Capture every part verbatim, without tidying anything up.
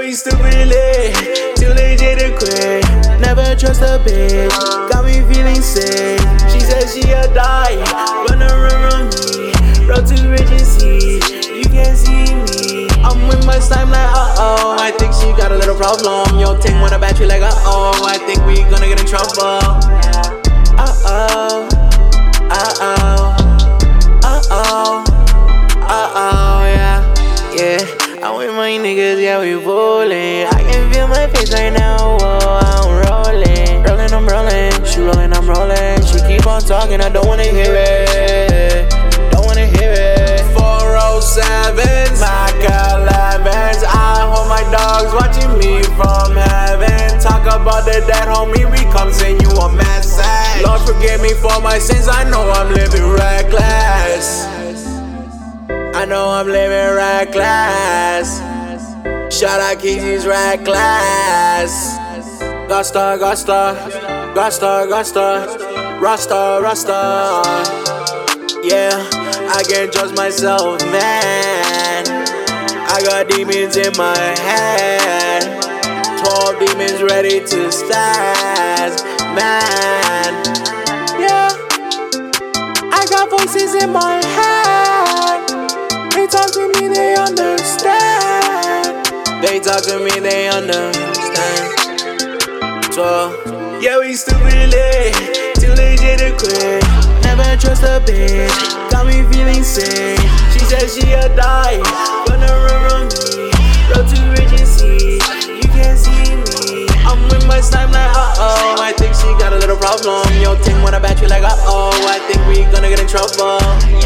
we stupid lit, too legit to quit. Never trust a bitch, got me feeling sick. She said she'll die, run around me. Road to riches, you can't see me. I'm with my slime like uh-oh. I think she got a little problem. Yo, ting when a battery like uh-oh. I think we gonna get in trouble. Uh-oh, uh-oh, uh-oh, uh-oh, yeah, yeah. I'm with my niggas, yeah, we ballin'. I can feel my face right now, whoa, I'm rollin'. Rollin', I'm rollin', she rollin', I'm rollin'. She keep on talking, I don't wanna hear it. Don't wanna hear it. four oh sevens, Mac elevens. I hold my dogs watching me from heaven. Talk about the dead homie, we come send you a message. Lord forgive me for my sins, I know I'm living reckless. I know I'm living reckless. Shout out Keezy's reckless. Gusta, Gusta, Gusta, Gusta, Rasta, Rasta. Yeah, I can't trust myself, man. I got demons in my head. Twelve demons ready to stand, man. Yeah, I got voices in my head. They talk to me, they understand. They talk to me, they understand. So, yeah, we stupid lit, too legit to quit. Never trust a bitch, got me feeling sick. She said she'll die, run around me. Road to riches, you can't see me. I'm with my slime like uh-oh. I think she got a little problem. Yo, ting when a battery like uh-oh. I think we gonna get in trouble.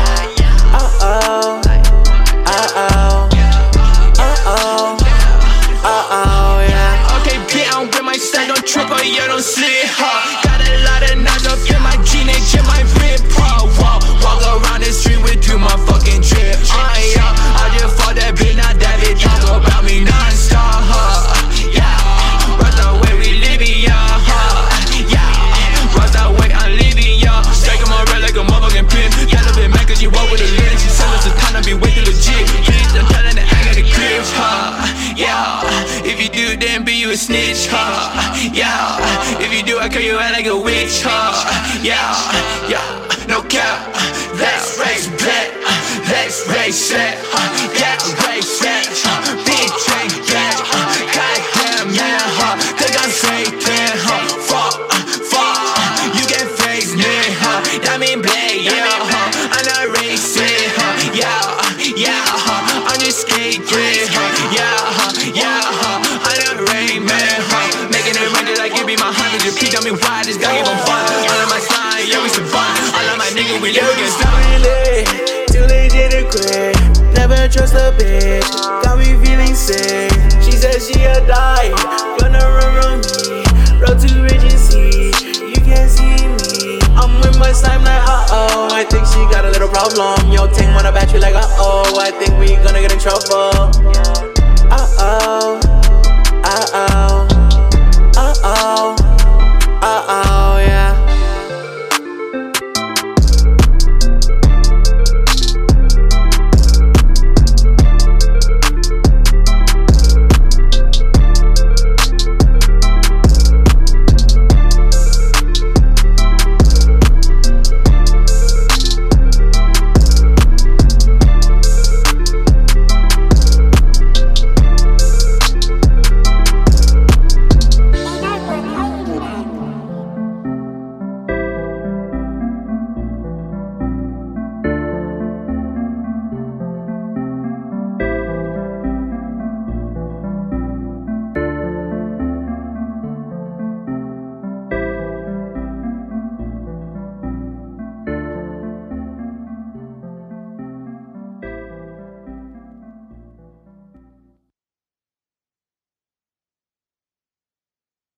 Uh-oh, uh-oh, uh-oh, uh-oh, yeah. Okay, bitch, I'm with my son, don't trip or you don't slip, huh? Got a lot of knives up in my teenage in my rib, huh? Walk, walk around the street with you, my fucking drip. Uh, yeah, I just fought that bitch, now that bitch talk about me non-stop, huh? Yeah, right the way we living, yeah, huh? Yeah, right the way I'm living, yeah. Strike my red like a motherfucking pimp. Got a bit mad cause you walk with a lid. She sell us a ton, I be way too legit. Bitch, I'm telling that I got the crib, huh? Yeah, if you do, then be you a snitch, huh? Yeah, if you do, I kill you out like a witch, huh? Yeah, yeah, no cap. Let's race bet, let's race set, yeah, race set. Bitch ain't bad, goddamn man, huh? Think I'm Satan, huh? Fuck, fuck, you can face me, huh? That mean play, yeah, huh? I'm not racing, huh? Yeah, yeah, huh? I'm just skating, huh? Yeah, huh? Yeah, huh? I'm not rain man, huh? Making it rain just like it be my hundred. You peek on me wide, this guy give him fun. All of my slime, yeah, we survive. All of my niggas, we live against time. Too legit to quit. Never trust a bitch, got me feeling sick. She said she'll die, run around me. Road to riches, you can't see me. I'm with my slime like uh-oh. I think she got a little problem. Yo, ting when a battery like uh-oh. I think we gonna get in trouble. Uh-oh.